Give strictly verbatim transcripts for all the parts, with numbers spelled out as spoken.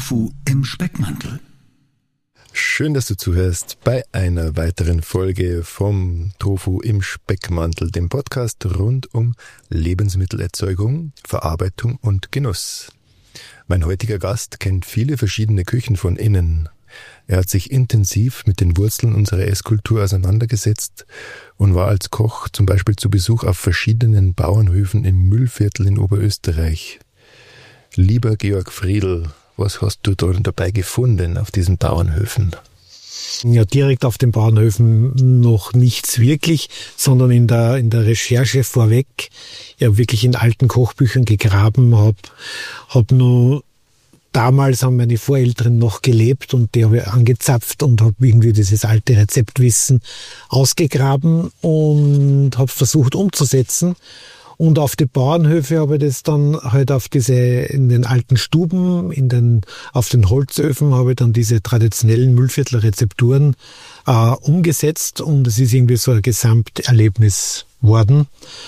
Tofu im Speckmantel. Schön, dass du zuhörst bei einer weiteren Folge vom Tofu im Speckmantel, dem Podcast rund um Lebensmittelerzeugung, Verarbeitung und Genuss. Mein heutiger Gast kennt viele verschiedene Küchen von innen. Er hat sich intensiv mit den Wurzeln unserer Esskultur auseinandergesetzt und war als Koch zum Beispiel zu Besuch auf verschiedenen Bauernhöfen im Mühlviertel in Oberösterreich. Lieber Georg Friedl, was hast du da dabei gefunden auf diesen Bauernhöfen? Ja, direkt auf den Bauernhöfen noch nichts wirklich, sondern in der in der Recherche vorweg, ja wirklich in alten Kochbüchern gegraben, hab hab nur damals haben meine Voreltern noch gelebt und die habe ich angezapft und habe irgendwie dieses alte Rezeptwissen ausgegraben und habe versucht umzusetzen. Und auf die Bauernhöfe habe ich das dann halt auf diese, in den alten Stuben, in den, auf den Holzöfen habe ich dann diese traditionellen Mühlviertel-Rezepturen äh, umgesetzt und es ist irgendwie so ein Gesamterlebnis worden.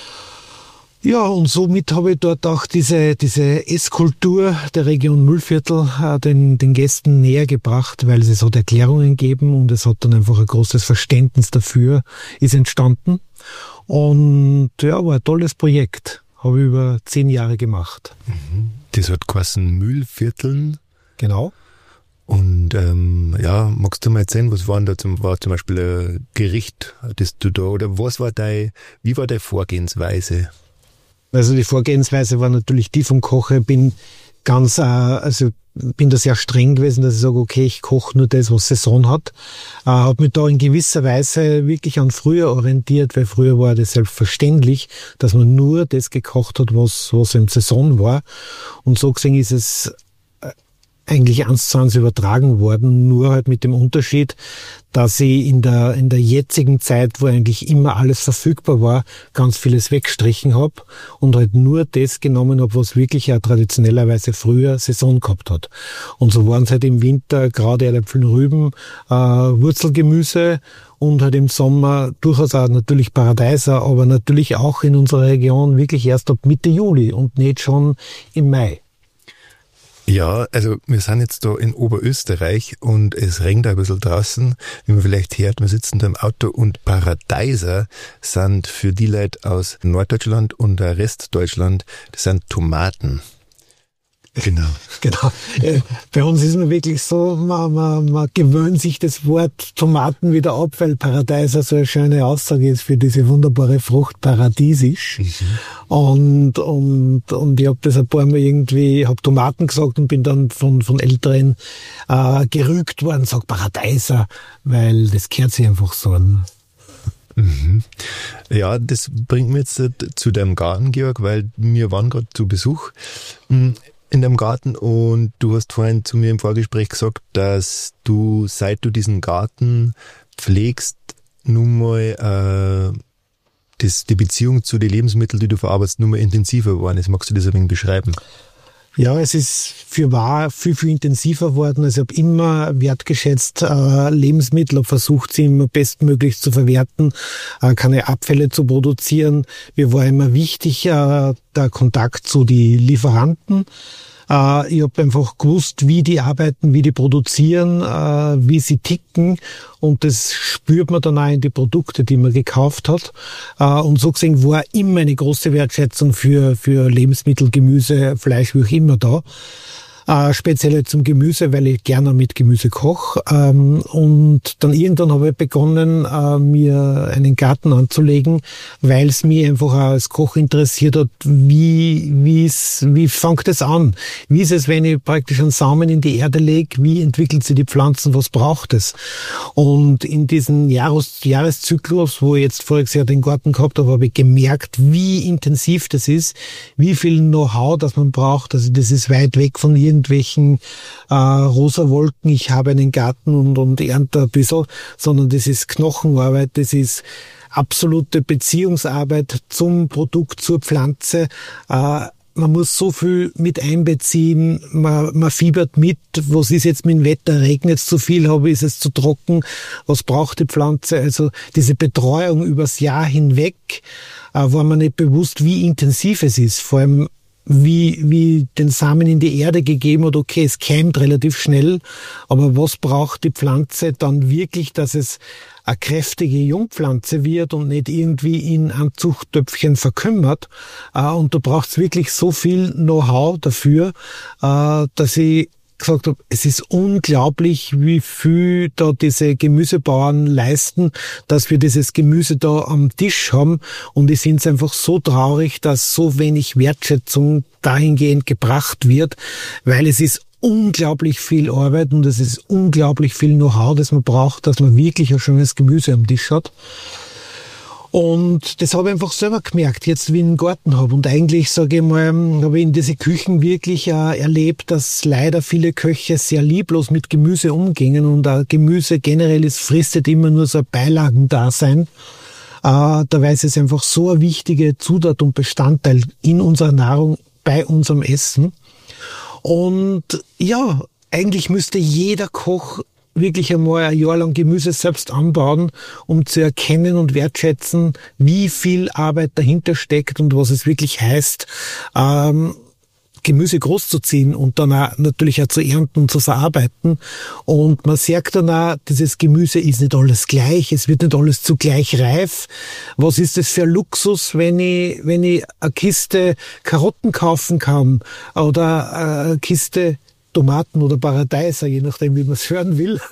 Ja, und somit habe ich dort auch diese, diese Esskultur der Region Mühlviertel äh, den, den Gästen näher gebracht, weil es hat Erklärungen gegeben und es hat dann einfach ein großes Verständnis dafür ist entstanden. Und ja, war ein tolles Projekt. Habe ich über zehn Jahre gemacht. Das hat geheißen Mühlvierteln. Genau. Und ähm, ja, magst du mal erzählen, was waren da zum, war zum Beispiel ein Gericht, das du da, oder was war dein, wie war deine Vorgehensweise? Also die Vorgehensweise war natürlich die vom Kochen. Bin ganz, äh, also bin da sehr streng gewesen, dass ich sage, okay, ich koche nur das, was Saison hat. Äh, habe mich da in gewisser Weise wirklich an früher orientiert, weil früher war das selbstverständlich, dass man nur das gekocht hat, was, was im Saison war. Und so gesehen ist es eigentlich eins zu eins übertragen worden, nur halt mit dem Unterschied, dass ich in der in der jetzigen Zeit, wo eigentlich immer alles verfügbar war, ganz vieles weggestrichen habe und halt nur das genommen habe, was wirklich ja traditionellerweise früher Saison gehabt hat. Und so waren es halt im Winter gerade Erdäpfel, Rüben, äh, Wurzelgemüse und halt im Sommer durchaus auch natürlich Paradeiser, aber natürlich auch in unserer Region wirklich erst ab Mitte Juli und nicht schon im Mai. Ja, also wir sind jetzt da in Oberösterreich und es regnet ein bisschen draußen, wie man vielleicht hört, wir sitzen da im Auto und Paradeiser sind für die Leute aus Norddeutschland und der Restdeutschland, das sind Tomaten. Genau. Genau. Bei uns ist man wirklich so, man, man, man gewöhnt sich das Wort Tomaten wieder ab, weil Paradeiser so eine schöne Aussage ist für diese wunderbare Frucht, paradiesisch. Mhm. Und, und, und ich habe das ein paar Mal irgendwie, habe Tomaten gesagt und bin dann von, von Älteren äh, gerügt worden, sag Paradeiser, weil das gehört sich einfach so an. Mhm. Ja, das bringt mich jetzt zu deinem Garten, Georg, weil wir waren gerade zu Besuch in deinem Garten und du hast vorhin zu mir im Vorgespräch gesagt, dass du, seit du diesen Garten pflegst, nun mal äh, das, die Beziehung zu den Lebensmitteln, die du verarbeitest, nun mal intensiver geworden ist. Magst du das ein wenig beschreiben? Ja, es ist für wahr viel, viel intensiver worden. Also ich habe immer wertgeschätzt äh, Lebensmittel, habe versucht, sie immer bestmöglich zu verwerten, äh, keine Abfälle zu produzieren. Mir war immer wichtig äh, der Kontakt zu den Lieferanten. Äh, ich habe einfach gewusst, wie die arbeiten, wie die produzieren, äh, wie sie ticken. Und das spürt man dann auch in die Produkte, die man gekauft hat. Äh, und so gesehen war immer eine große Wertschätzung für, für Lebensmittel, Gemüse, Fleisch, wie auch immer da. Äh, speziell zum Gemüse, weil ich gerne mit Gemüse koche. Ähm, und dann irgendwann habe ich begonnen, äh, mir einen Garten anzulegen, weil es mich einfach auch als Koch interessiert hat, wie, wie es, wie fängt es an? Wie ist es, wenn ich praktisch einen Samen in die Erde lege? Wie entwickelt sich die Pflanzen? Was braucht es? Und in diesem Jahres, Jahreszyklus, wo ich jetzt voriges Jahr den Garten gehabt habe, habe ich gemerkt, wie intensiv das ist, wie viel Know-how das man braucht. Also das ist weit weg von irgendwelchen äh, rosa Wolken, ich habe einen Garten und, und ernte ein bisschen, sondern das ist Knochenarbeit, das ist absolute Beziehungsarbeit zum Produkt, zur Pflanze. Äh, man muss so viel mit einbeziehen, man, man fiebert mit, was ist jetzt mit dem Wetter, regnet es zu viel, habe ist es zu trocken, was braucht die Pflanze, also diese Betreuung übers Jahr hinweg, äh, war mir nicht bewusst, wie intensiv es ist, vor allem wie, wie den Samen in die Erde gegeben hat, okay, es keimt relativ schnell, aber was braucht die Pflanze dann wirklich, dass es eine kräftige Jungpflanze wird und nicht irgendwie in ein Zuchttöpfchen verkümmert. Und da braucht es wirklich so viel Know-how dafür, dass ich gesagt habe, es ist unglaublich, wie viel da diese Gemüsebauern leisten, dass wir dieses Gemüse da am Tisch haben. Und ich finde es einfach so traurig, dass so wenig Wertschätzung dahingehend gebracht wird, weil es ist unglaublich viel Arbeit und es ist unglaublich viel Know-how, das man braucht, dass man wirklich ein schönes Gemüse am Tisch hat. Und das habe ich einfach selber gemerkt, jetzt wie ich einen Garten habe. Und eigentlich, sage ich mal, habe ich in diese Küchen wirklich äh, erlebt, dass leider viele Köche sehr lieblos mit Gemüse umgingen. Und äh, Gemüse generell ist, fristet immer nur so ein Beilagendasein. Äh, dabei ist es einfach so eine wichtige Zutat und Bestandteil in unserer Nahrung, bei unserem Essen. Und ja, eigentlich müsste jeder Koch wirklich einmal ein Jahr lang Gemüse selbst anbauen, um zu erkennen und wertschätzen, wie viel Arbeit dahinter steckt und was es wirklich heißt, ähm, Gemüse großzuziehen und dann auch natürlich auch zu ernten und zu verarbeiten. Und man sagt dann auch, dieses Gemüse ist nicht alles gleich, es wird nicht alles zugleich reif. Was ist das für ein Luxus, wenn ich, wenn ich eine Kiste Karotten kaufen kann oder eine Kiste Tomaten oder Paradeiser, je nachdem, wie man es hören will.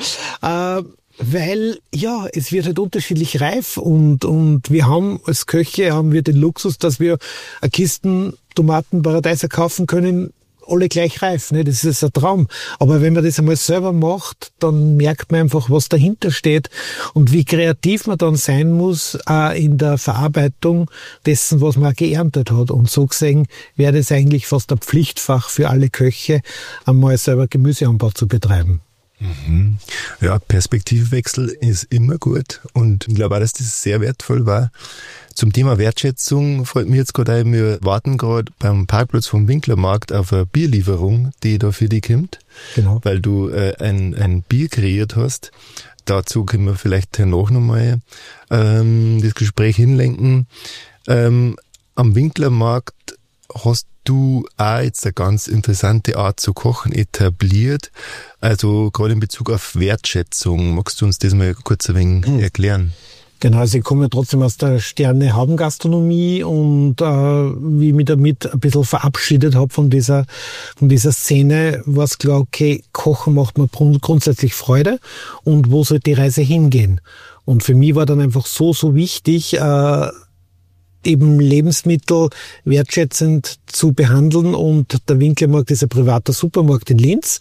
äh, weil, ja, es wird halt unterschiedlich reif und, und wir haben als Köche haben wir den Luxus, dass wir eine Kisten Tomaten, Paradeiser kaufen können, alle gleich reif, ne? Das ist ein Traum. Aber wenn man das einmal selber macht, dann merkt man einfach, was dahinter steht und wie kreativ man dann sein muss äh, in der Verarbeitung dessen, was man geerntet hat. Und so gesehen wäre das eigentlich fast ein Pflichtfach für alle Köche, einmal selber Gemüseanbau zu betreiben. Mhm. Ja, Perspektivwechsel ist immer gut und ich glaube auch, dass das sehr wertvoll war. Zum Thema Wertschätzung freut mich jetzt gerade ein, wir warten gerade beim Parkplatz vom Winklermarkt auf eine Bierlieferung, die da für dich kommt, genau. Weil du äh, ein, ein Bier kreiert hast. Dazu können wir vielleicht danach nochmal ähm, das Gespräch hinlenken. Ähm, am Winklermarkt hast du auch jetzt eine ganz interessante Art zu kochen etabliert, also gerade in Bezug auf Wertschätzung. Magst du uns das mal kurz ein wenig hm. erklären? Genau, also ich komme ja trotzdem aus der Sterne-Haubengastronomie und äh, wie ich mich damit ein bisschen verabschiedet habe von dieser von dieser Szene, war es klar, okay, Kochen macht mir grundsätzlich Freude und wo soll die Reise hingehen? Und für mich war dann einfach so, so wichtig, äh, eben Lebensmittel wertschätzend zu behandeln und der Winklermarkt ist ein privater Supermarkt in Linz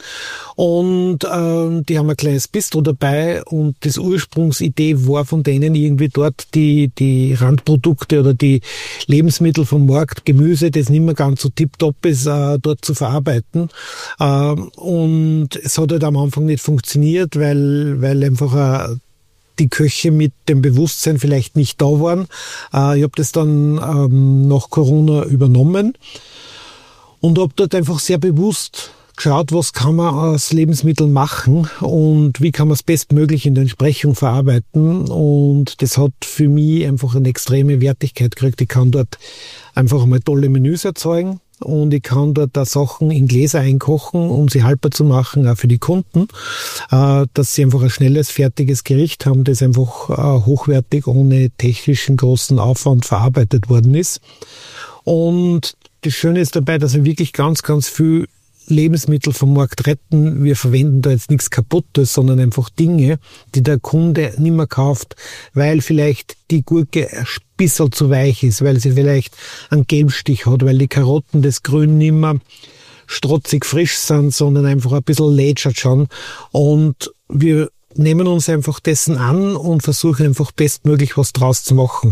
und äh, die haben ein kleines Bistro dabei und das Ursprungsidee war von denen irgendwie dort die die Randprodukte oder die Lebensmittel vom Markt, Gemüse, das nicht mehr ganz so tipptopp ist, äh, dort zu verarbeiten äh, und es hat halt am Anfang nicht funktioniert, weil weil einfach ein die Köche mit dem Bewusstsein vielleicht nicht da waren. Äh, ich habe das dann ähm, nach Corona übernommen und habe dort einfach sehr bewusst geschaut, was kann man aus Lebensmitteln machen und wie kann man es bestmöglich in der Entsprechung verarbeiten. Und das hat für mich einfach eine extreme Wertigkeit gekriegt. Ich kann dort einfach mal tolle Menüs erzeugen. Und ich kann dort da Sachen in Gläser einkochen, um sie haltbar zu machen, auch für die Kunden, äh, dass sie einfach ein schnelles, fertiges Gericht haben, das einfach äh, hochwertig, ohne technischen großen Aufwand verarbeitet worden ist. Und das Schöne ist dabei, dass wir wirklich ganz, ganz viel Lebensmittel vom Markt retten. Wir verwenden da jetzt nichts Kaputtes, sondern einfach Dinge, die der Kunde nicht mehr kauft, weil vielleicht die Gurke ein bisschen zu weich ist, weil sie vielleicht einen Gelbstich hat, weil die Karotten, das Grün nicht mehr strotzig frisch sind, sondern einfach ein bisschen lätschert schon. Und wir nehmen uns einfach dessen an und versuchen einfach bestmöglich was draus zu machen.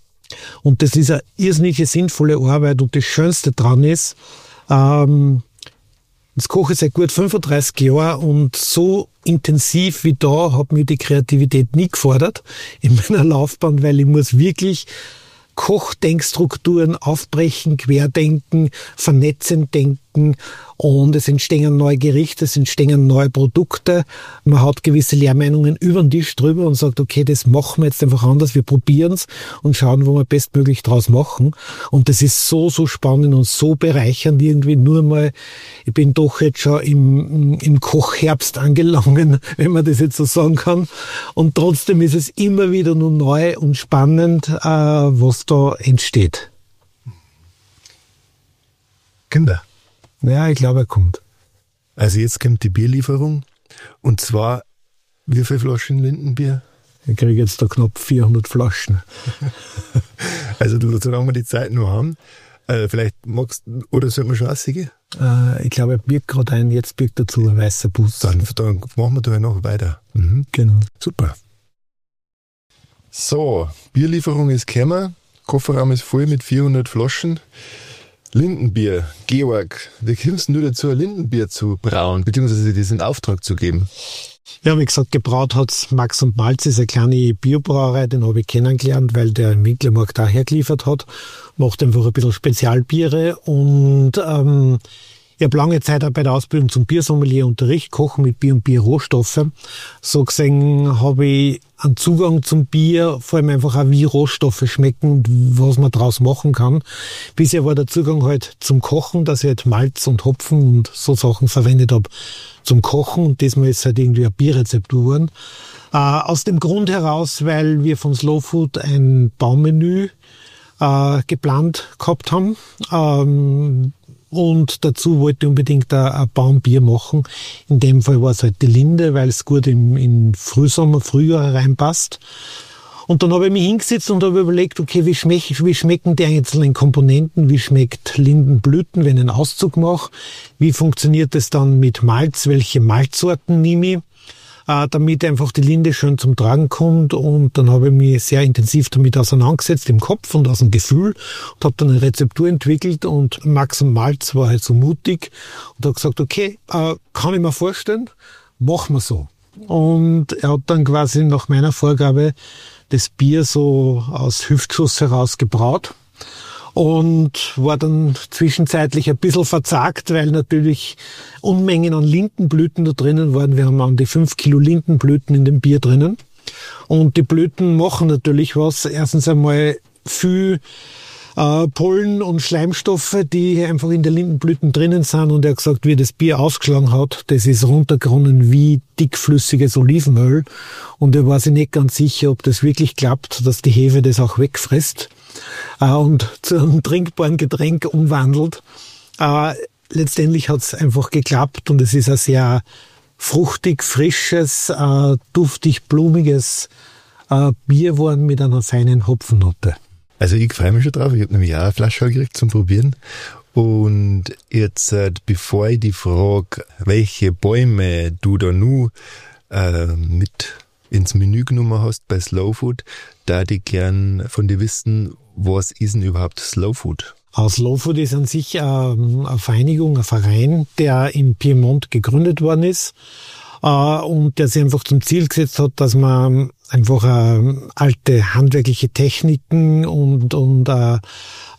Und das ist eine irrsinnige, sinnvolle Arbeit und das Schönste dran ist, ähm, das koche ich seit gut fünfunddreißig Jahren und so intensiv wie da hat mir die Kreativität nie gefordert in meiner Laufbahn, weil ich muss wirklich Kochdenkstrukturen aufbrechen, querdenken, vernetzend denken entdecken und es entstehen neue Gerichte, es entstehen neue Produkte. Man hat gewisse Lehrmeinungen über den Tisch drüber und sagt, okay, das machen wir jetzt einfach anders, wir probieren es und schauen, wo wir bestmöglich draus machen. Und das ist so, so spannend und so bereichernd irgendwie. Nur mal, ich bin doch jetzt schon im, im Kochherbst angelangt, wenn man das jetzt so sagen kann. Und trotzdem ist es immer wieder nur neu und spannend, äh, was da entsteht. Kinder. Ja, ich glaube, er kommt. Also jetzt kommt die Bierlieferung. Und zwar, wie viele Flaschen Lindenbier? Ich kriege jetzt da knapp vierhundert Flaschen. Also du, solange wir die Zeit noch haben, äh, vielleicht magst du, oder sollten wir schon aussehen? Äh, ich glaube, er birgt gerade ein, jetzt birgt dazu ein weißer Bus. Dann, dann machen wir da ja noch weiter. Mhm. Genau. Super. So, Bierlieferung ist gekommen. Kofferraum ist voll mit vierhundert Flaschen. Lindenbier. Georg, wie kommst du dazu, ein Lindenbier zu brauen, beziehungsweise das in Auftrag zu geben? Ja, wie gesagt, gebraut hat's Max und Malz, ist eine kleine Biobrauerei, den habe ich kennengelernt, weil der im Winklermarkt daher geliefert hat. Macht einfach ein bisschen Spezialbiere und ähm, ich habe lange Zeit auch bei der Ausbildung zum Biersommelier Unterricht, Kochen mit Bier und Bier-Rohstoffe. So gesehen habe ich einen Zugang zum Bier, vor allem einfach auch, wie Rohstoffe schmecken und was man draus machen kann. Bisher war der Zugang halt zum Kochen, dass ich halt Malz und Hopfen und so Sachen verwendet habe zum Kochen und diesmal ist halt irgendwie eine Bierrezeptur geworden. Äh, aus dem Grund heraus, weil wir von Slow Food ein Baummenü äh, geplant gehabt haben. Ähm, Und dazu wollte ich unbedingt ein, ein Baumbier machen. In dem Fall war es halt die Linde, weil es gut im, in Frühsommer, Frühjahr reinpasst. Und dann habe ich mich hingesetzt und habe überlegt, okay, wie, schmeck, wie schmecken die einzelnen Komponenten? Wie schmeckt Lindenblüten, wenn ich einen Auszug mache? Wie funktioniert es dann mit Malz? Welche Malzsorten nehme ich? Damit einfach die Linde schön zum Tragen kommt. Und dann habe ich mich sehr intensiv damit auseinandergesetzt, im Kopf und aus dem Gefühl, und habe dann eine Rezeptur entwickelt. Und Max und Malz war halt so mutig und hat gesagt, okay, äh, kann ich mir vorstellen, machen wir so. Und er hat dann quasi nach meiner Vorgabe das Bier so aus Hüftschuss heraus gebraut. Und war dann zwischenzeitlich ein bisschen verzagt, weil natürlich Unmengen an Lindenblüten da drinnen waren. Wir haben an die fünf Kilo Lindenblüten in dem Bier drinnen. Und die Blüten machen natürlich was. Erstens einmal viel äh, Pollen und Schleimstoffe, die einfach in den Lindenblüten drinnen sind. Und er hat gesagt, wie er das Bier ausgeschlagen hat, das ist runtergeronnen wie dickflüssiges Olivenöl. Und er war sich nicht ganz sicher, ob das wirklich klappt, dass die Hefe das auch wegfrisst und zu einem trinkbaren Getränk umwandelt. Äh, letztendlich hat es einfach geklappt und es ist ein sehr fruchtig, frisches, äh, duftig, blumiges äh, Bier geworden mit einer feinen Hopfennote. Also ich freue mich schon drauf. Ich habe nämlich auch eine Flasche gekriegt zum Probieren. Und jetzt, äh, bevor ich die frage, welche Bäume du da nur äh, mit ins Menü genommen hast bei Slow Food, da ich gern von dir wissen, was ist denn überhaupt Slow Food? Slow Food ist an sich äh, eine Vereinigung, ein Verein, der in Piemont gegründet worden ist äh, und der sich einfach zum Ziel gesetzt hat, dass man einfach äh, alte handwerkliche Techniken und, und äh, äh,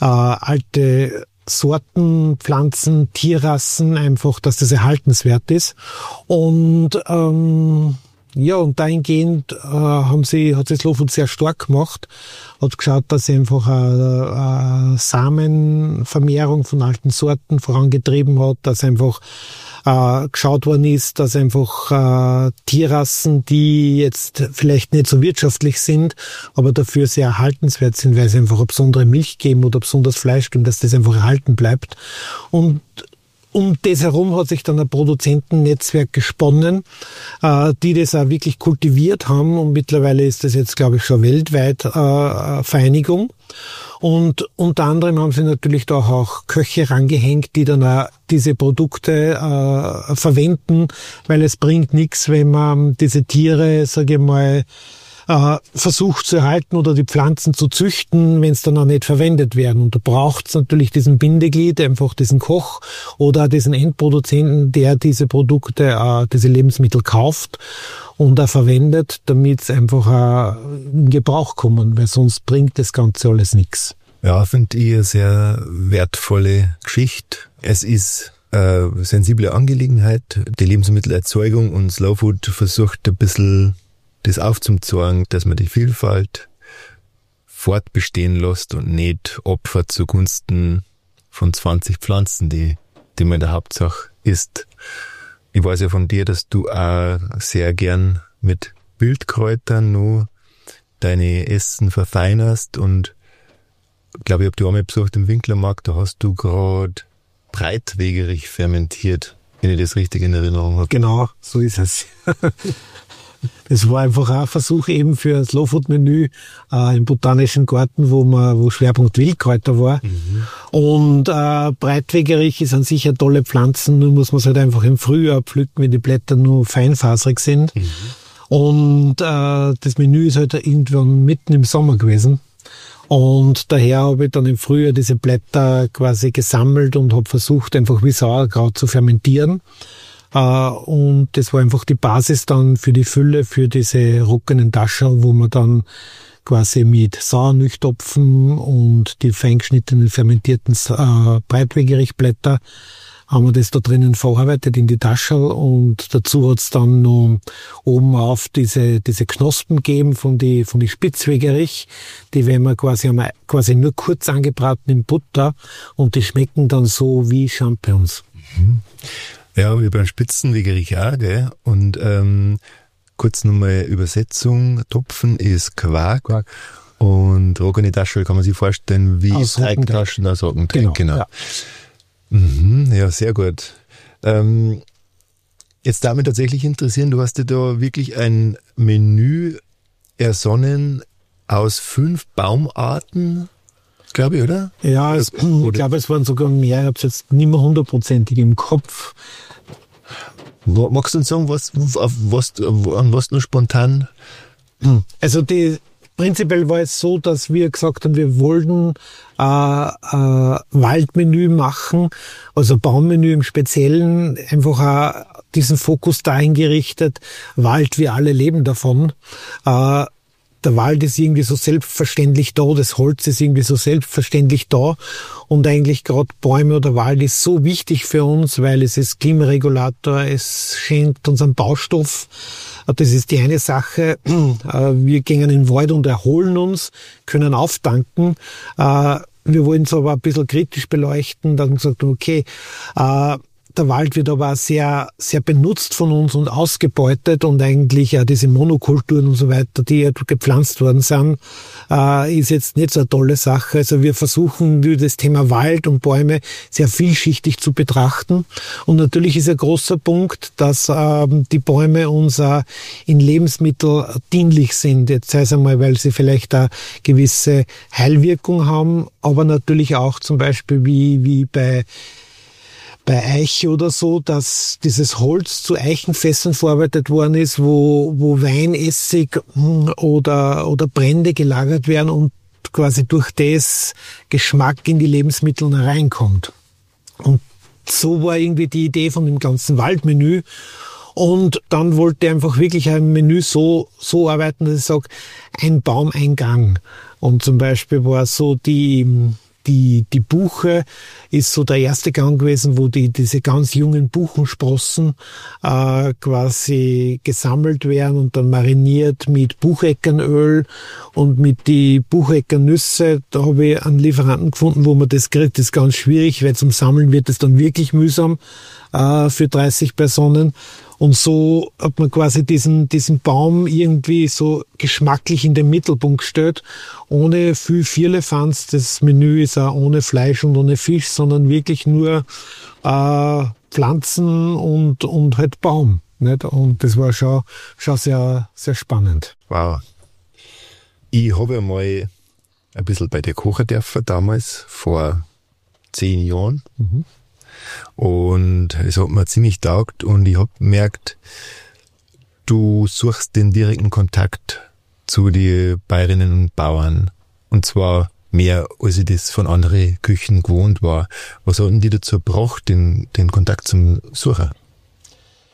alte Sorten, Pflanzen, Tierrassen einfach, dass das erhaltenswert ist. Und ähm, ja, und dahingehend äh, haben sie, hat sich Slow Food sehr stark gemacht, hat geschaut, dass sie einfach eine, eine Samenvermehrung von alten Sorten vorangetrieben hat, dass einfach äh, geschaut worden ist, dass einfach äh, Tierrassen, die jetzt vielleicht nicht so wirtschaftlich sind, aber dafür sehr erhaltenswert sind, weil sie einfach eine besondere Milch geben oder besonders Fleisch geben, dass das einfach erhalten bleibt. Und um das herum hat sich dann ein Produzentennetzwerk gesponnen, äh, die das auch wirklich kultiviert haben. Und mittlerweile ist das jetzt, glaube ich, schon weltweit äh, eine Vereinigung. Und unter anderem haben sie natürlich da auch Köche rangehängt, die dann auch diese Produkte äh, verwenden, weil es bringt nichts, wenn man diese Tiere, sage ich mal, versucht zu erhalten oder die Pflanzen zu züchten, wenn es dann auch nicht verwendet werden. Und da braucht es natürlich diesen Bindeglied, einfach diesen Koch oder diesen Endproduzenten, der diese Produkte, äh, diese Lebensmittel kauft und auch verwendet, damit es einfach auch in Gebrauch kommen, weil sonst bringt das Ganze alles nichts. Ja, finde ich eine sehr wertvolle Geschichte. Es ist äh, sensible Angelegenheit, die Lebensmittelerzeugung, und Slow Food versucht ein bisschen das aufzuzeigen, dass man die Vielfalt fortbestehen lässt und nicht opfert zugunsten von zwanzig Pflanzen, die, die man in der Hauptsache isst. Ich weiß ja von dir, dass du auch sehr gern mit Wildkräutern nur deine Essen verfeinerst, und ich glaube, ich habe die einmal besucht im Winklermarkt, da hast du gerade Breitwegerich fermentiert, wenn ich das richtig in Erinnerung habe. Genau, so ist es. Es war einfach auch ein Versuch eben für ein Slow-Food-Menü äh, im Botanischen Garten, wo man, wo Schwerpunkt Wildkräuter war. Mhm. Und äh, Breitwegerich ist an sich eine tolle Pflanzen, nur muss man es halt einfach im Frühjahr pflücken, wenn die Blätter nur feinfaserig sind. Mhm. Und äh, das Menü ist halt irgendwann mitten im Sommer gewesen. Und daher habe ich dann im Frühjahr diese Blätter quasi gesammelt und habe versucht, einfach wie Sauerkraut zu fermentieren. Uh, und das war einfach die Basis dann für die Fülle, für diese ruckenen Taschen, wo man dann quasi mit Sauermilchtopfen und die feingeschnittenen fermentierten uh, Breitwegerichblätter haben wir das da drinnen verarbeitet in die Tasche, und dazu hat's dann noch oben auf diese diese Knospen gegeben von die von die Spitzwegerich, die werden wir quasi haben wir quasi nur kurz angebraten in Butter, und die schmecken dann so wie Champignons. Mhm. Ja, wie beim Spitzenwegerich auch, gell? Und ähm, kurz nochmal Übersetzung. Topfen ist Quark. Quark. Und Roggene Taschel kann man sich vorstellen wie Teigtaschen aus Roggenteig. Genau. genau. Ja. Mhm, ja, sehr gut. Ähm, jetzt darf mich tatsächlich interessieren, du hast dir da wirklich ein Menü ersonnen aus fünf Baumarten, glaube ich, oder? Ja, es, oder? Ich glaube, es waren sogar mehr. Ich habe es jetzt nicht mehr hundertprozentig im Kopf. Magst du uns sagen, was, auf was, an was du spontan? Also die, prinzipiell war es so, dass wir gesagt haben, wir wollten äh, äh, Waldmenü machen, also Baummenü im Speziellen, einfach auch diesen Fokus dahin gerichtet, Wald, wir alle leben davon. Äh, Der Wald ist irgendwie so selbstverständlich da, das Holz ist irgendwie so selbstverständlich da, und eigentlich gerade Bäume oder Wald ist so wichtig für uns, weil es ist Klimaregulator, es schenkt uns einen Baustoff. Das ist die eine Sache. Wir gehen in den Wald und erholen uns, können auftanken. Wir wollen es aber ein bisschen kritisch beleuchten, dass wir gesagt haben, okay, der Wald wird aber sehr, sehr benutzt von uns und ausgebeutet, und eigentlich ja diese Monokulturen und so weiter, die ja gepflanzt worden sind, äh, ist jetzt nicht so eine tolle Sache. Also wir versuchen, das Thema Wald und Bäume sehr vielschichtig zu betrachten. Und natürlich ist ein großer Punkt, dass äh, die Bäume uns äh, in Lebensmitteln dienlich sind. Jetzt sei es einmal, weil sie vielleicht eine gewisse Heilwirkung haben, aber natürlich auch zum Beispiel wie, wie bei bei Eiche oder so, dass dieses Holz zu Eichenfässern verarbeitet worden ist, wo, wo Weinessig oder, oder Brände gelagert werden und quasi durch das Geschmack in die Lebensmittel reinkommt. Und so war irgendwie die Idee von dem ganzen Waldmenü. Und dann wollte ich einfach wirklich ein Menü so, so arbeiten, dass ich sage, ein Baum, ein Gang. Und zum Beispiel war so die, Die, die Buche ist so der erste Gang gewesen, wo die, diese ganz jungen Buchensprossen äh, quasi gesammelt werden und dann mariniert mit Bucheckernöl und mit die Bucheckernüsse. Da habe ich einen Lieferanten gefunden, wo man das kriegt. Das ist ganz schwierig, weil zum Sammeln wird es dann wirklich mühsam äh, für dreißig Personen. Und so hat man quasi diesen, diesen Baum irgendwie so geschmacklich in den Mittelpunkt gestellt, ohne viel Firlefanz. Das Menü ist auch ohne Fleisch und ohne Fisch, sondern wirklich nur äh, Pflanzen und, und halt Baum. Nicht? Und das war schon, schon sehr, sehr spannend. Wow. Ich habe ja mal ein bisschen bei dir kochen dürfen, damals, vor zehn Jahren. Mhm. Und es hat mir ziemlich taugt, und ich habe gemerkt, du suchst den direkten Kontakt zu den Bäuerinnen und Bauern. Und zwar mehr, als ich das von anderen Küchen gewohnt war. Was hat denn die dazu gebracht, den, den Kontakt zum Suchen?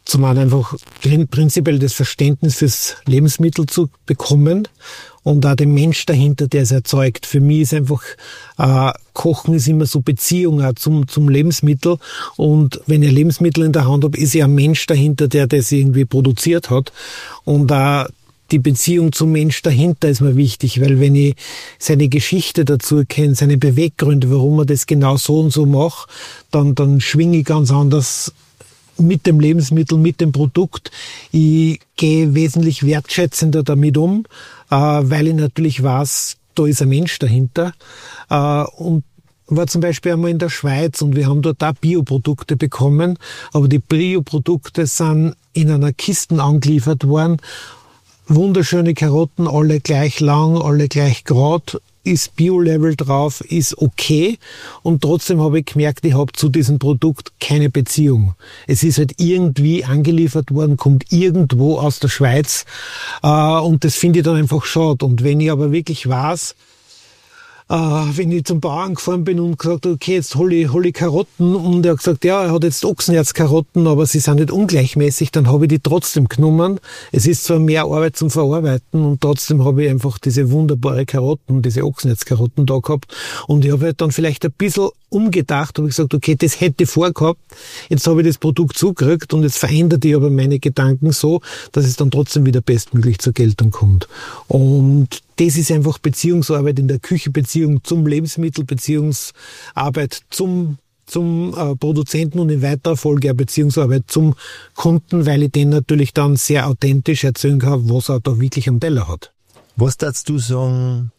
zum einen einfach prinzipiell das Verständnis fürs Lebensmittel zu bekommen und auch den Mensch dahinter, der es erzeugt. Für mich ist einfach, äh, Kochen ist immer so Beziehung auch zum, zum Lebensmittel. Und wenn ich ein Lebensmittel in der Hand habe, ist ja ein Mensch dahinter, der das irgendwie produziert hat. Und auch die Beziehung zum Mensch dahinter ist mir wichtig, weil wenn ich seine Geschichte dazu kenne, seine Beweggründe, warum er das genau so und so macht, dann, dann schwinge ich ganz anders mit dem Lebensmittel, mit dem Produkt. Ich gehe wesentlich wertschätzender damit um, äh, weil ich natürlich weiß, da ist ein Mensch dahinter. Äh, und war zum Beispiel einmal in der Schweiz und wir haben dort auch Bioprodukte bekommen, aber die Bioprodukte sind in einer Kiste angeliefert worden. Wunderschöne Karotten, alle gleich lang, alle gleich gerade, ist Bio-Level drauf, ist okay. Und trotzdem habe ich gemerkt, ich habe zu diesem Produkt keine Beziehung. Es ist halt irgendwie angeliefert worden, kommt irgendwo aus der Schweiz. Und das finde ich dann einfach schade. Und wenn ich aber wirklich weiß, Uh, wenn ich zum Bauern gefahren bin und gesagt habe, okay, jetzt hol ich, hol ich Karotten, und er hat gesagt, ja, er hat jetzt Ochsenherzkarotten, aber sie sind nicht ungleichmäßig, dann habe ich die trotzdem genommen. Es ist zwar mehr Arbeit zum Verarbeiten und trotzdem habe ich einfach diese wunderbare Karotten, diese Ochsenherzkarotten da gehabt, und ich habe halt dann vielleicht ein bisschen umgedacht, habe gesagt, okay, das hätte ich vorgehabt, jetzt habe ich das Produkt zugekriegt und jetzt verändert ich aber meine Gedanken so, dass es dann trotzdem wieder bestmöglich zur Geltung kommt. Und das ist einfach Beziehungsarbeit in der Küche, Beziehung zum Lebensmittel, Beziehungsarbeit zum zum äh, Produzenten und in weiterer Folge eine Beziehungsarbeit zum Kunden, weil ich den natürlich dann sehr authentisch erzählen kann, was er da wirklich am Teller hat. Was darfst du sagen,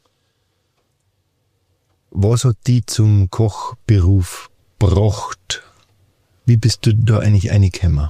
was hat die zum Kochberuf gebracht? Wie bist du da eigentlich reingekommen?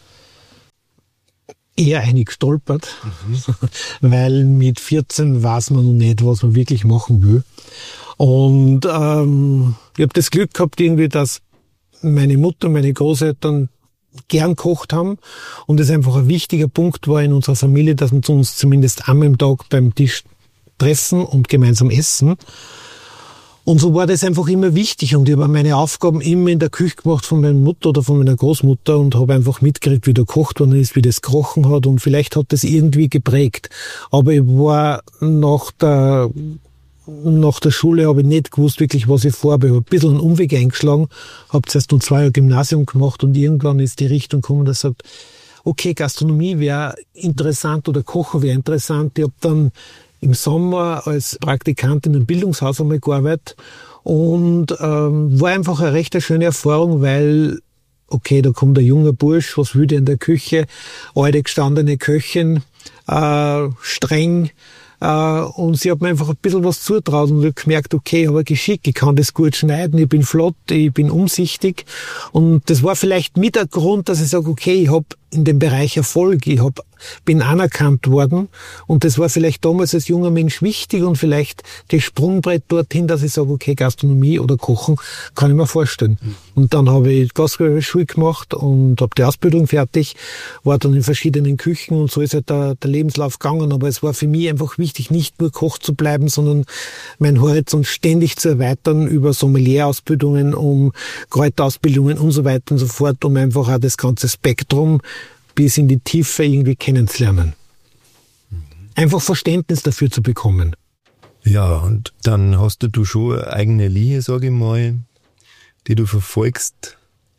Eher einig gestolpert, mhm. weil mit vierzehn weiß man noch nicht, was man wirklich machen will. Und ähm, ich habe das Glück gehabt, irgendwie, dass meine Mutter, meine Großeltern gern kocht haben und es einfach ein wichtiger Punkt war in unserer Familie, dass wir uns zumindest einmal am Tag beim Tisch treffen und gemeinsam essen. Und so war das einfach immer wichtig, und ich habe meine Aufgaben immer in der Küche gemacht von meiner Mutter oder von meiner Großmutter und habe einfach mitgekriegt, wie da gekocht worden ist, wie das gerochen hat, und vielleicht hat das irgendwie geprägt. Aber ich war nach der, nach der Schule, habe ich nicht gewusst wirklich, was ich vorhabe. Ich habe ein bisschen einen Umweg eingeschlagen, habe zuerst noch zwei Jahre Gymnasium gemacht und irgendwann ist die Richtung gekommen, dass ich sagt, okay, Gastronomie wäre interessant oder Kochen wäre interessant. Ich habe dann im Sommer als Praktikant in einem Bildungshaus einmal gearbeitet und ähm, war einfach eine recht schöne Erfahrung, weil, okay, da kommt ein junger Bursch, was will der in der Küche, alte gestandene Köchin, äh, streng, äh, und sie hat mir einfach ein bisschen was zutraut und ich habe gemerkt, okay, ich habe ein Geschick, ich kann das gut schneiden, ich bin flott, ich bin umsichtig, und das war vielleicht mit der Grund, dass ich sage, okay, ich habe in dem Bereich Erfolg, ich hab, bin anerkannt worden, und das war vielleicht damals als junger Mensch wichtig und vielleicht das Sprungbrett dorthin, dass ich sage, okay, Gastronomie oder Kochen kann ich mir vorstellen. Mhm. Und dann habe ich Gastgewerbeschule gemacht und habe die Ausbildung fertig, war dann in verschiedenen Küchen, und so ist halt der, der Lebenslauf gegangen, aber es war für mich einfach wichtig, nicht nur Koch zu bleiben, sondern meinen Horizont ständig zu erweitern über Sommelier-Ausbildungen, um Kräuterausbildungen und so weiter und so fort, um einfach auch das ganze Spektrum bis in die Tiefe irgendwie kennenzulernen. Mhm. Einfach Verständnis dafür zu bekommen. Ja, und dann hast du, du schon eine eigene Linie, sage ich mal, die du verfolgst.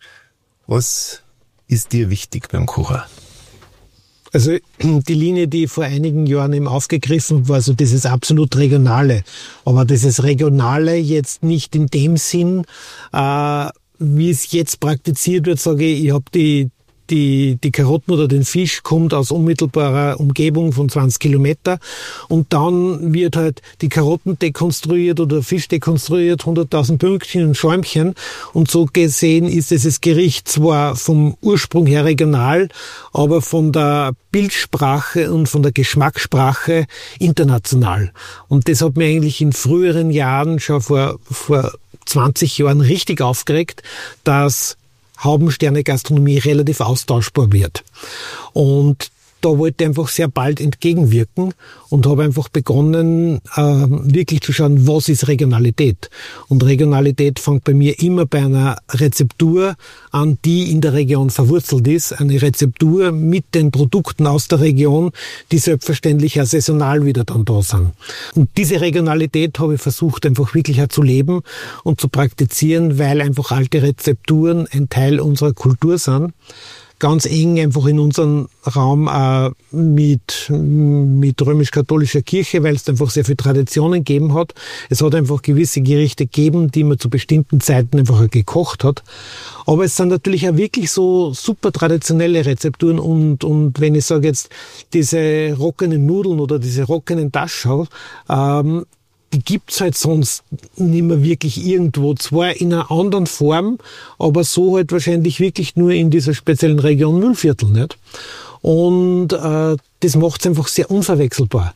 Was ist dir wichtig beim Kochen? Also die Linie, die ich vor einigen Jahren eben aufgegriffen habe, war so dieses absolut Regionale. Aber dieses Regionale jetzt nicht in dem Sinn, äh, wie es jetzt praktiziert wird, sage ich, ich habe die Die, die Karotten oder den Fisch kommt aus unmittelbarer Umgebung von zwanzig Kilometer, und dann wird halt die Karotten dekonstruiert oder Fisch dekonstruiert, hunderttausend Pünktchen und Schäumchen, und so gesehen ist dieses Gericht zwar vom Ursprung her regional, aber von der Bildsprache und von der Geschmackssprache international. Und das hat mir eigentlich in früheren Jahren, schon vor, vor zwanzig Jahren, richtig aufgeregt, dass Haubensterne-Gastronomie relativ austauschbar wird. Und da wollte ich einfach sehr bald entgegenwirken und habe einfach begonnen, äh, wirklich zu schauen, was ist Regionalität. Und Regionalität fängt bei mir immer bei einer Rezeptur an, die in der Region verwurzelt ist. Eine Rezeptur mit den Produkten aus der Region, die selbstverständlich auch saisonal wieder dann da sind. Und diese Regionalität habe ich versucht, einfach wirklich auch zu leben und zu praktizieren, weil einfach alte Rezepturen ein Teil unserer Kultur sind. Ganz eng einfach in unserem Raum äh, mit, mit römisch-katholischer Kirche, weil es einfach sehr viele Traditionen gegeben hat. Es hat einfach gewisse Gerichte gegeben, die man zu bestimmten Zeiten einfach gekocht hat. Aber es sind natürlich auch wirklich so super traditionelle Rezepturen und, und wenn ich sage jetzt, diese rockenen Nudeln oder diese rockenen Taschau, ähm, die gibt's halt sonst nicht mehr wirklich irgendwo. Zwar in einer anderen Form, aber so halt wahrscheinlich wirklich nur in dieser speziellen Region Mühlviertel, nicht? Und äh, das macht's einfach sehr unverwechselbar.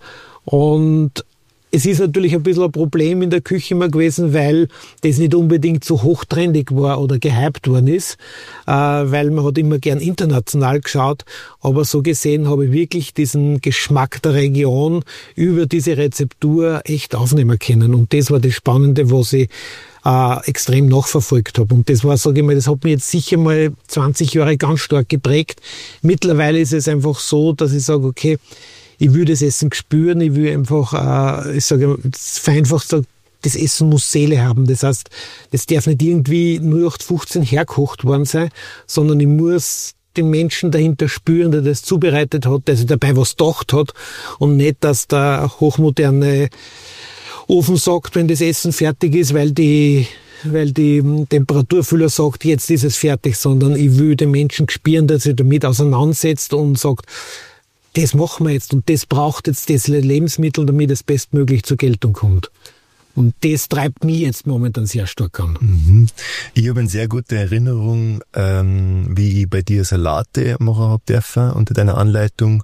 Und es ist natürlich ein bisschen ein Problem in der Küche immer gewesen, weil das nicht unbedingt so hochtrendig war oder gehypt worden ist, äh, weil man hat immer gern international geschaut, aber so gesehen habe ich wirklich diesen Geschmack der Region über diese Rezeptur echt aufnehmen können und das war das Spannende, was ich äh, extrem nachverfolgt habe und das war, sage ich mal, das hat mich jetzt sicher mal zwanzig Jahre ganz stark geprägt. Mittlerweile ist es einfach so, dass ich sage, okay, ich will das Essen spüren, ich will einfach, äh, ich sage, vereinfacht gesagt, das Essen muss Seele haben. Das heißt, das darf nicht irgendwie null acht fünfzehn hergekocht worden sein, sondern ich muss den Menschen dahinter spüren, der das zubereitet hat, der sich dabei was gedacht hat und nicht, dass der hochmoderne Ofen sagt, wenn das Essen fertig ist, weil die weil die Temperaturfüller sagt, jetzt ist es fertig, sondern ich will den Menschen spüren, der sich damit auseinandersetzt und sagt, das machen wir jetzt und das braucht jetzt das Lebensmittel, damit es bestmöglich zur Geltung kommt. Und das treibt mich jetzt momentan sehr stark an. Mhm. Ich habe eine sehr gute Erinnerung, ähm, wie ich bei dir Salate machen habe dürfen unter deiner Anleitung.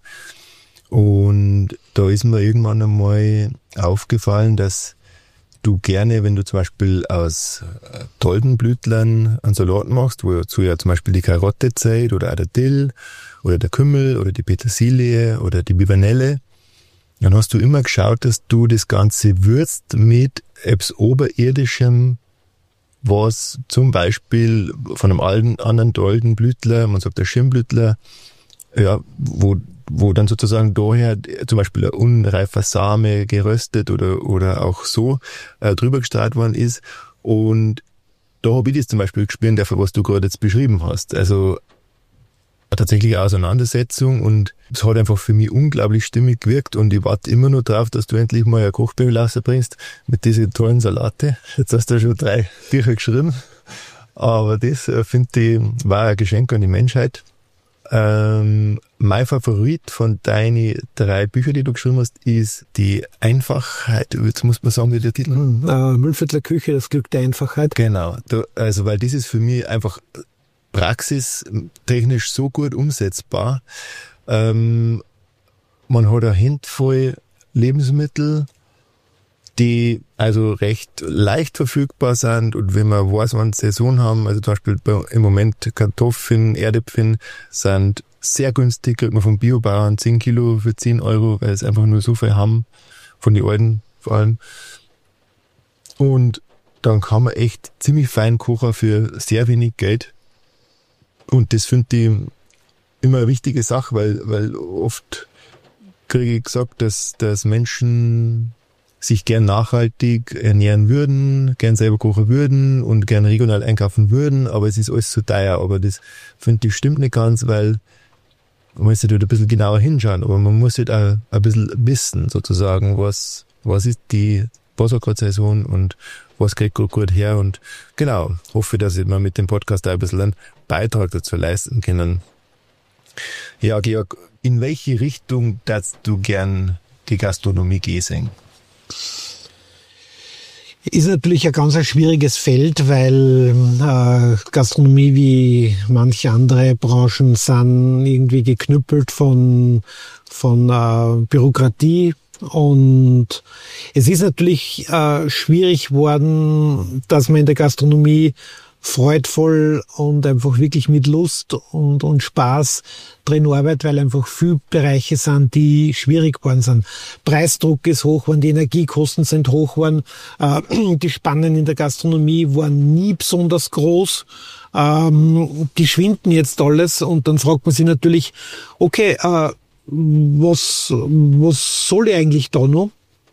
Und da ist mir irgendwann einmal aufgefallen, dass du gerne, wenn du zum Beispiel aus Doldenblütlern einen Salat machst, wozu ja zum Beispiel die Karotte zählt oder auch der Dill oder der Kümmel oder die Petersilie oder die Bibernelle, dann hast du immer geschaut, dass du das Ganze würzt mit etwas Oberirdischem, was zum Beispiel von einem alten, anderen Doldenblütler, man sagt der Schirmblütler, ja, wo wo dann sozusagen daher zum Beispiel ein unreifer Same geröstet oder oder auch so äh, drüber gestrahlt worden ist. Und da habe ich das zum Beispiel gespürt, dafür, was du gerade jetzt beschrieben hast. Also tatsächlich eine Auseinandersetzung und es hat einfach für mich unglaublich stimmig gewirkt und ich warte immer nur drauf, dass du endlich mal ein Kochbuch rausbringst mit diesen tollen Salate. Jetzt hast du ja schon drei Bücher geschrieben, aber das, äh, finde ich, war ein Geschenk an die Menschheit. Ähm, mein Favorit von deinen drei Büchern, die du geschrieben hast, ist die Einfachheit. Jetzt muss man sagen, wie der Titel? Äh, Mühlviertler Küche, das Glück der Einfachheit. Genau. Da, also, weil das ist für mich einfach praxistechnisch so gut umsetzbar. Ähm, man hat eine Handvoll Lebensmittel, die also recht leicht verfügbar sind und wenn man weiß, wann Saison haben, also zum Beispiel bei, im Moment Kartoffeln, Erdäpfeln sind sehr günstig, kriegt man vom Biobauern zehn Kilo für zehn Euro, weil es einfach nur so viel haben, von den alten vor allem. Und dann kann man echt ziemlich fein kochen für sehr wenig Geld. Und das finde ich immer eine wichtige Sache, weil, weil oft kriege ich gesagt, dass, dass Menschen sich gern nachhaltig ernähren würden, gern selber kochen würden und gern regional einkaufen würden, aber es ist alles zu teuer. Aber das, finde ich, stimmt nicht ganz, weil man muss halt ein bisschen genauer hinschauen, aber man muss halt auch ein bisschen wissen, sozusagen, was, was ist die, was hat gerade Saison und was kriegt gut, gut her und genau, hoffe, dass ich mal mit dem Podcast auch ein bisschen einen Beitrag dazu leisten kann. Ja, Georg, in welche Richtung darfst du gern die Gastronomie gehen? Ist natürlich ein ganz ein schwieriges Feld, weil äh, Gastronomie wie manche andere Branchen sind irgendwie geknüppelt von von äh, Bürokratie und es ist natürlich äh, schwierig worden, dass man in der Gastronomie freudvoll und einfach wirklich mit Lust und, und Spaß drin arbeite, weil einfach viele Bereiche sind, die schwierig geworden sind. Preisdruck ist hoch geworden, die Energiekosten sind hoch geworden, äh, die Spannen in der Gastronomie waren nie besonders groß, ähm, die schwinden jetzt alles und dann fragt man sich natürlich, okay, äh, was, was soll ich eigentlich da noch?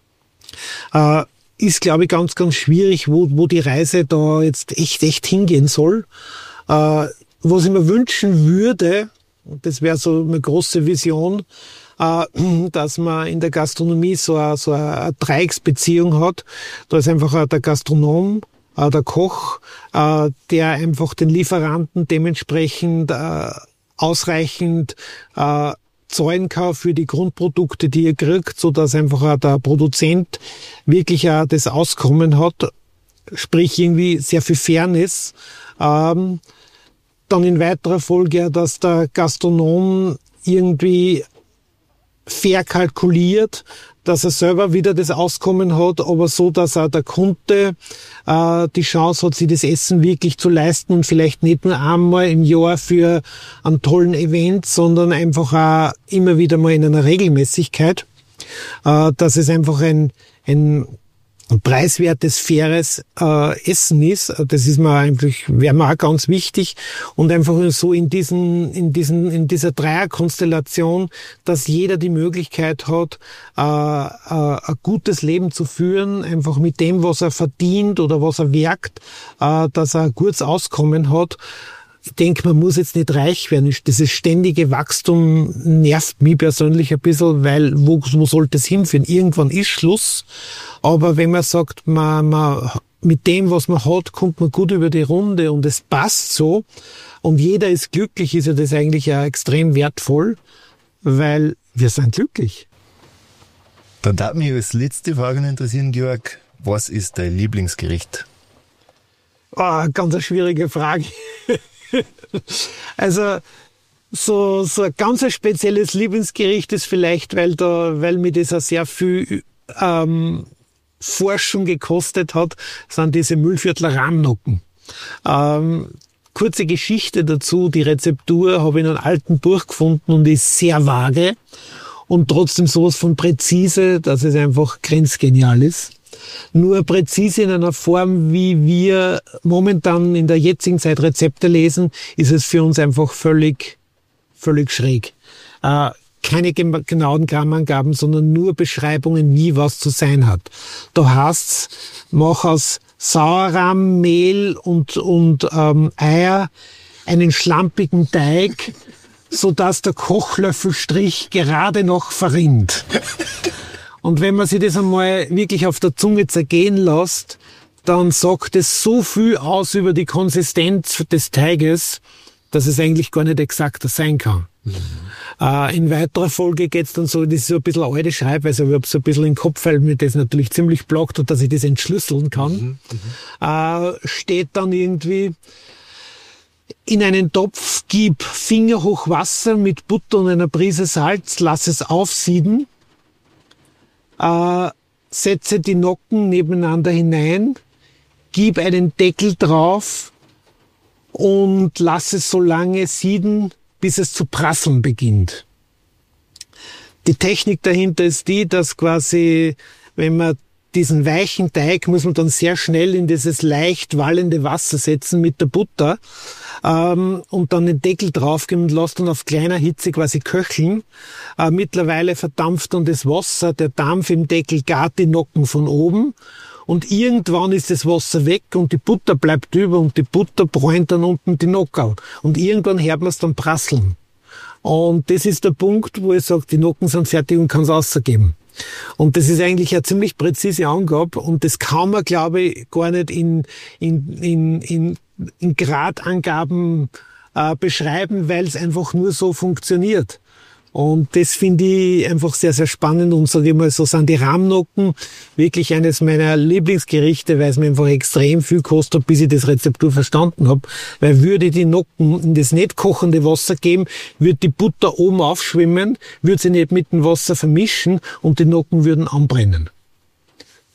Äh, ist, glaube ich, ganz, ganz schwierig, wo, wo die Reise da jetzt echt, echt hingehen soll. Äh, was ich mir wünschen würde, und das wäre so eine große Vision, äh, dass man in der Gastronomie so eine, so eine Dreiecksbeziehung hat. Da ist einfach der Gastronom, äh, der Koch, äh, der einfach den Lieferanten dementsprechend äh, ausreichend äh, zahlen kann für die Grundprodukte, die ihr kriegt, so dass einfach auch der Produzent wirklich auch das Auskommen hat, sprich irgendwie sehr viel Fairness. Ähm, dann in weiterer Folge, dass der Gastronom irgendwie fair kalkuliert, dass er selber wieder das Auskommen hat, aber so, dass auch der Kunde äh, die Chance hat, sich das Essen wirklich zu leisten und vielleicht nicht nur einmal im Jahr für einen tollen Event, sondern einfach auch immer wieder mal in einer Regelmäßigkeit, äh, dass es einfach ein, ein preiswertes, faires äh, Essen ist. Das ist mir eigentlich, wäre mir auch ganz wichtig. Und einfach so in diesen, in diesen, in dieser Dreierkonstellation, dass jeder die Möglichkeit hat, äh, äh, ein gutes Leben zu führen, einfach mit dem, was er verdient oder was er werkt, äh, dass er ein gutes Auskommen hat. Ich denke, man muss jetzt nicht reich werden. Dieses ständige Wachstum nervt mich persönlich ein bisschen, weil wo, wo sollte es hinführen? Irgendwann ist Schluss. Aber wenn man sagt, man, man, mit dem, was man hat, kommt man gut über die Runde und es passt so und jeder ist glücklich, ist ja das eigentlich ja extrem wertvoll, weil wir sind glücklich. Dann darf mich als letzte Frage interessieren, Georg, was ist dein Lieblingsgericht? Oh, ganz eine schwierige Frage. Also so so ein ganz spezielles Lieblingsgericht ist vielleicht, weil da, weil mir das auch sehr viel ähm, Forschung gekostet hat, sind diese Mühlviertler Rahmnocken. Ähm, kurze Geschichte dazu: Die Rezeptur habe ich in einem alten Buch gefunden und ist sehr vage und trotzdem sowas von präzise, dass es einfach grenzgenial ist. Nur präzise in einer Form, wie wir momentan in der jetzigen Zeit Rezepte lesen, ist es für uns einfach völlig, völlig schräg. Äh, keine genauen Grammangaben, sondern nur Beschreibungen, wie was zu sein hat. Da heißt's, mach aus Sauerrahm, Mehl und, und ähm, Eier einen schlampigen Teig, sodass der Kochlöffelstrich gerade noch verrinnt. Und wenn man sich das einmal wirklich auf der Zunge zergehen lässt, dann sagt es so viel aus über die Konsistenz des Teiges, dass es eigentlich gar nicht exakter sein kann. Mhm. Äh, in weiterer Folge geht's dann so, das ist so ein bisschen eine alte Schreibweise, aber ich habe so ein bisschen im Kopf, weil mir das natürlich ziemlich blockt und dass ich das entschlüsseln kann, mhm. äh, steht dann irgendwie: In einen Topf gib fingerhoch Wasser mit Butter und einer Prise Salz, lass es aufsieden. Äh, setze die Nocken nebeneinander hinein, gib einen Deckel drauf und lass es so lange sieden, bis es zu prasseln beginnt. Die Technik dahinter ist die, dass quasi, wenn man diesen weichen Teig, muss man dann sehr schnell in dieses leicht wallende Wasser setzen mit der Butter ähm, und dann den Deckel draufgeben und lässt dann auf kleiner Hitze quasi köcheln. Äh, mittlerweile verdampft dann das Wasser, der Dampf im Deckel gart die Nocken von oben und irgendwann ist das Wasser weg und die Butter bleibt über und die Butter bräunt dann unten die Nockerl. Und irgendwann hört man es dann prasseln. Und das ist der Punkt, wo ich sage, die Nocken sind fertig und kann es rausgeben. Und das ist eigentlich eine ziemlich präzise Angabe und das kann man, glaube ich, gar nicht in, in, in, in, in Gradangaben äh, beschreiben, weil es einfach nur so funktioniert. Und das finde ich einfach sehr, sehr spannend und sage ich mal, so sind die Rahmnocken wirklich eines meiner Lieblingsgerichte, weil es mir einfach extrem viel kostet, bis ich das Rezeptur verstanden habe. Weil würde ich die Nocken in das nicht kochende Wasser geben, würde die Butter oben aufschwimmen, würde sie nicht mit dem Wasser vermischen und die Nocken würden anbrennen.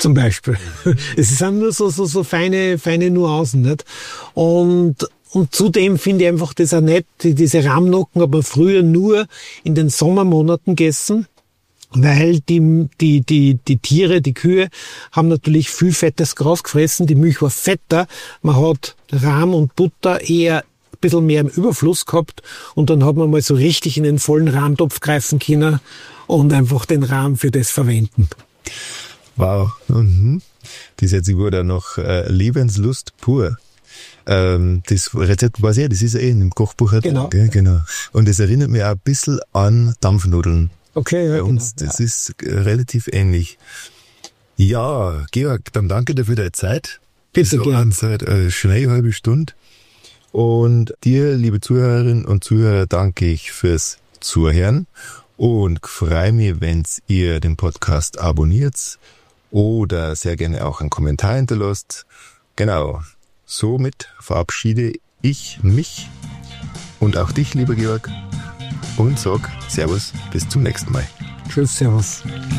Zum Beispiel. Es sind nur so, so, so feine, feine Nuancen, nicht? Und, und zudem finde ich einfach das auch nett, diese Rahmnocken hat man früher nur in den Sommermonaten gegessen, weil die, die, die, die Tiere, die Kühe, haben natürlich viel fettes Gras gefressen, die Milch war fetter, man hat Rahm und Butter eher ein bisschen mehr im Überfluss gehabt und dann hat man mal so richtig in den vollen Rahmtopf greifen können und einfach den Rahm für das verwenden. Wow. Mhm. Das jetzt wurde noch äh, Lebenslust pur. Ähm, das Rezept weiß ich, das ist ja eh in dem Kochbuch. Genau. Gell? Genau. Und das erinnert mich auch ein bisschen an Dampfnudeln. Okay, ja, bei uns. genau. Das ja. ist relativ ähnlich. Ja, Georg, dann danke dir für deine Zeit. Bitte so gerne. Seit eine schnelle halbe Stunde. Und dir, liebe Zuhörerinnen und Zuhörer, danke ich fürs Zuhören und freue mich, wenn ihr den Podcast abonniert oder sehr gerne auch einen Kommentar hinterlasst. Genau, somit verabschiede ich mich und auch dich, lieber Georg, und sag Servus, bis zum nächsten Mal. Tschüss, Servus.